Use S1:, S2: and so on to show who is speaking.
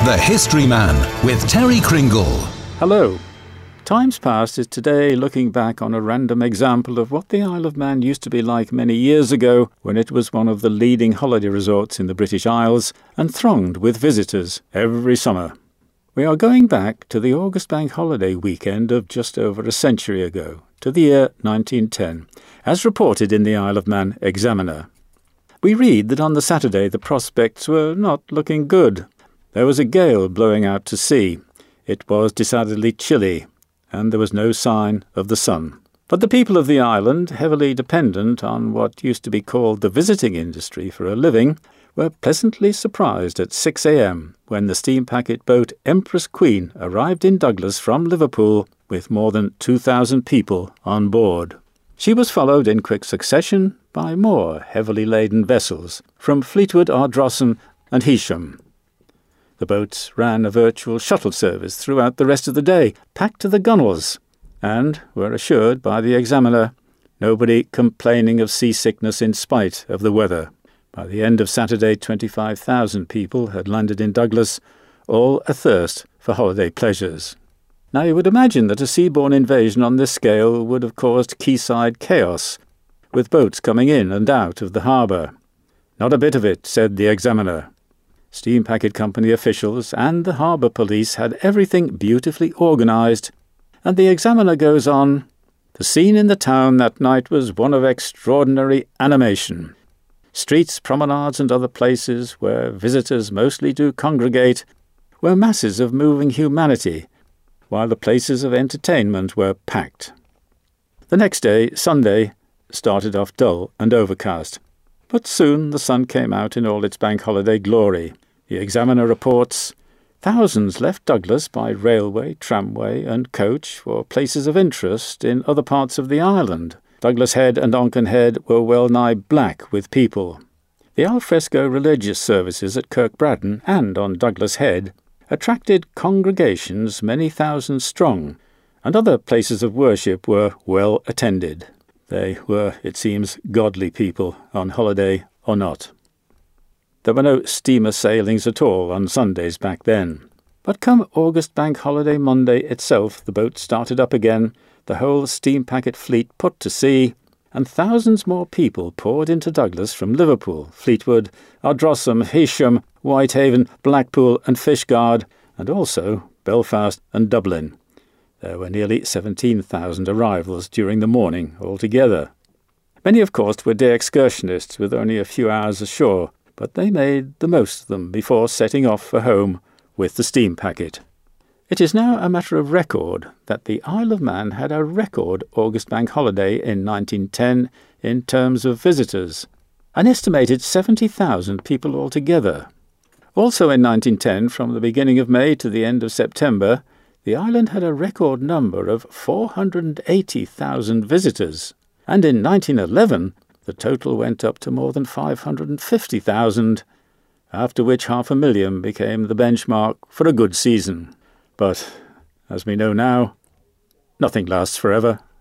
S1: The History Man with Terry Kringle.
S2: Hello. Times Past is today looking back on a random example of what the Isle of Man used to be like many years ago when it was one of the leading holiday resorts in the British Isles and thronged with visitors every summer. We are going back to the August Bank Holiday weekend of just over a century ago, to the year 1910, as reported in the Isle of Man Examiner. We read that on the Saturday the prospects were not looking good. There was a gale blowing out to sea. It was decidedly chilly, and there was no sign of the sun. But the people of the island, heavily dependent on what used to be called the visiting industry for a living, were pleasantly surprised at 6 a.m. when the steam packet boat Empress Queen arrived in Douglas from Liverpool with more than 2,000 people on board. She was followed in quick succession by more heavily laden vessels from Fleetwood, Ardrossan and Heysham. The boats ran a virtual shuttle service throughout the rest of the day, packed to the gunwales, and were assured by the Examiner, nobody complaining of seasickness in spite of the weather. By the end of Saturday, 25,000 people had landed in Douglas, all athirst for holiday pleasures. Now you would imagine that a seaborne invasion on this scale would have caused quayside chaos, with boats coming in and out of the harbour. Not a bit of it, said the Examiner. Steam Packet Company officials and the harbour police had everything beautifully organised, and the Examiner goes on, the scene in the town that night was one of extraordinary animation. Streets, promenades and other places where visitors mostly do congregate were masses of moving humanity, while the places of entertainment were packed. The next day, Sunday, started off dull and overcast, but soon the sun came out in all its bank holiday glory. The Examiner reports, thousands left Douglas by railway, tramway and coach for places of interest in other parts of the island. Douglas Head and Onchan Head were well nigh black with people. The alfresco religious services at Kirkbraden and on Douglas Head attracted congregations many thousand strong, and other places of worship were well attended. They were, it seems, godly people, on holiday or not. There were no steamer sailings at all on Sundays back then. But come August Bank Holiday Monday itself, the boat started up again, the whole steam packet fleet put to sea, and thousands more people poured into Douglas from Liverpool, Fleetwood, Ardrossan, Heysham, Whitehaven, Blackpool and Fishguard, and also Belfast and Dublin. There were nearly 17,000 arrivals during the morning altogether. Many, of course, were day excursionists with only a few hours ashore, but they made the most of them before setting off for home with the steam packet. It is now a matter of record that the Isle of Man had a record August Bank Holiday in 1910 in terms of visitors, an estimated 70,000 people altogether. Also in 1910, from the beginning of May to the end of September, the island had a record number of 480,000 visitors, and in 1911 the total went up to more than 550,000, after which 500,000 became the benchmark for a good season. But, as we know now, nothing lasts forever,